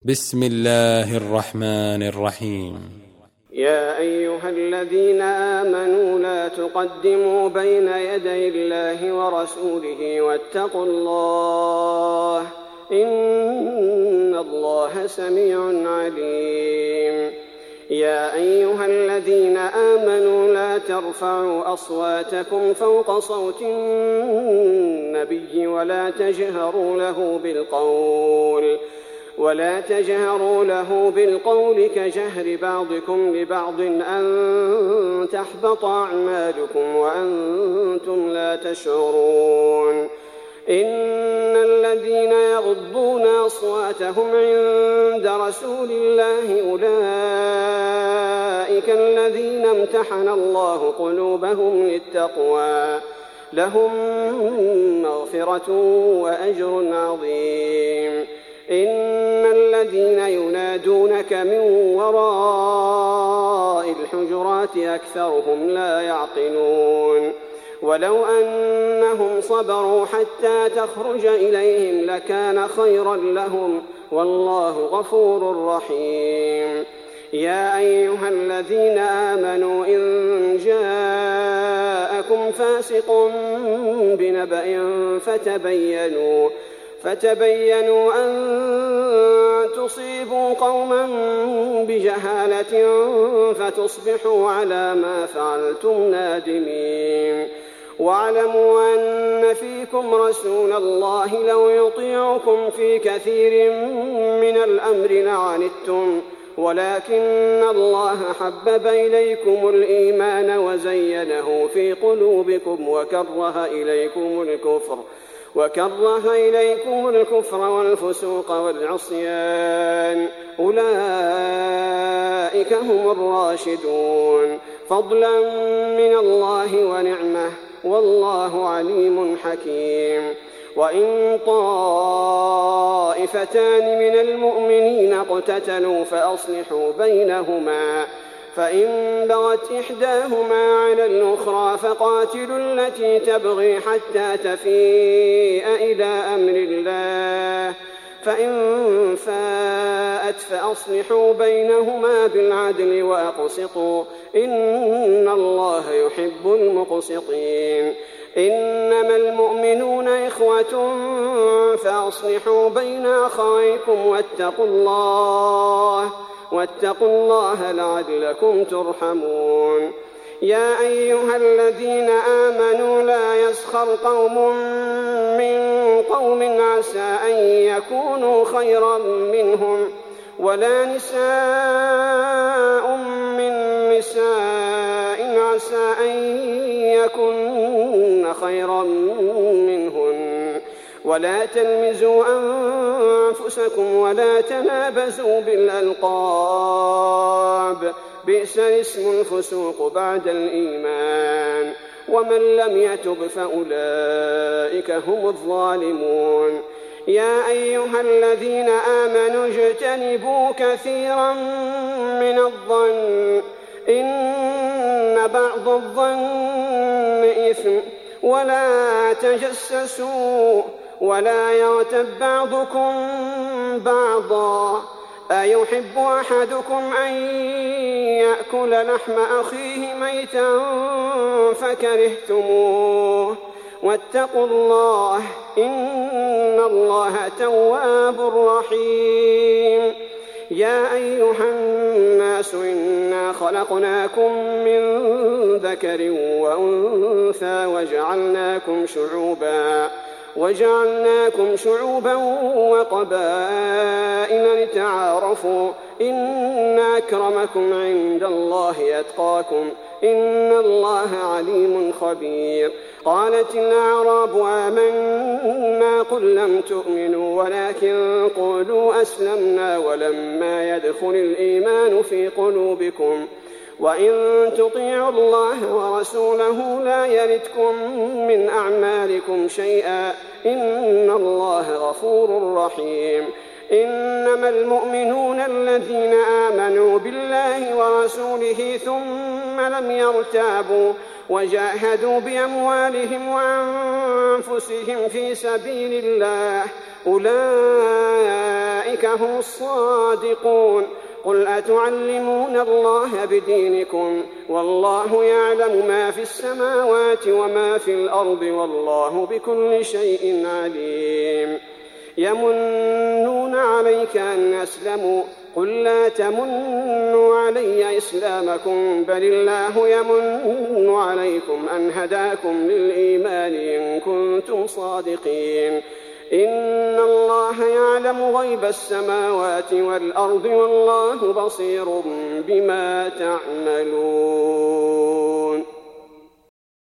بسم الله الرحمن الرحيم. يا أيها الذين آمنوا لا تقدموا بين يدي الله ورسوله واتقوا الله إن الله سميع عليم. يا أيها الذين آمنوا لا ترفعوا أصواتكم فوق صوت النبي ولا تجهروا له بالقول كجهر بعضكم لبعض أن تحبط أعمالكم وأنتم لا تشعرون. إن الذين يغضون أصواتهم عند رسول الله أولئك الذين امتحن الله قلوبهم للتقوى لهم مغفرة وأجر عظيم. إن الذين ينادونك من وراء الحجرات أكثرهم لا يعقلون. ولو أنهم صبروا حتى تخرج إليهم لكان خيرا لهم والله غفور رحيم. يا أيها الذين آمنوا إن جاءكم فاسق بنبأ فتبينوا أن تصيبوا قوما بجهالة فتصبحوا على ما فعلتم نادمين. واعلموا أن فيكم رسول الله لو يطيعكم في كثير من الأمر لعنتم ولكن الله حبب إليكم الإيمان وزينه في قلوبكم وكره إليكم الكفر والفسوق والعصيان أولئك هم الراشدون فضلا من الله ونعمة والله عليم حكيم. وإن طائفتان من المؤمنين اقتتلوا فأصلحوا بينهما فإن بغت إحداهما على الأخرى فقاتلوا التي تبغي حتى تفيء إلى أمر الله فإن فاءت فأصلحوا بينهما بالعدل وأقسطوا إن الله يحب المقسطين. إنما المؤمنون إخوة فأصلحوا بين أخويكم واتقوا الله لعلكم ترحمون. يا أيها الذين آمنوا لا يسخر قوم من قوم عسى أن يكونوا خيرا منهم ولا نساء من نساء عسى أن يكن خيرا منهن ولا تلمزوا أنفسكم ولا تنابزوا بالألقاب بئس الاسم الفسوق بعد الإيمان ومن لم يتب فأولئك هم الظالمون. يا أيها الذين آمنوا اجتنبوا كثيرا من الظن إن بعض الظن إثم ولا تجسسوا ولا يغتب بعضكم بعضا أيحب أحدكم أن يأكل لحم أخيه ميتا فكرهتموه واتقوا الله إن الله تواب رحيم. يا أيها الناس إنا خلقناكم من ذكر وأنثى وجعلناكم شعوبا وقبائل لتعارفوا إن أكرمكم عند الله أتقاكم إن الله عليم خبير. قالت الأعراب آمنا قل لم تؤمنوا ولكن قولوا أسلمنا ولما يدخل الإيمان في قلوبكم وإن تطيعوا الله ورسوله لا يلتكم من أعمالكم شيئا إن الله غفور رحيم. إنما المؤمنون الذين آمنوا بالله ورسوله ثم لم يرتابوا وجاهدوا بأموالهم وأنفسهم في سبيل الله أولئك أولئك هم الصادقون. قل أتعلمون الله بدينكم والله يعلم ما في السماوات وما في الأرض والله بكل شيء عليم. يمنون عليك أن أسلموا قل لا تمنوا علي إسلامكم بل الله يمن عليكم أن هداكم للإيمان إن كنتم صادقين. إن الله يعلم غيب السماوات والأرض والله بصير بما تعملون.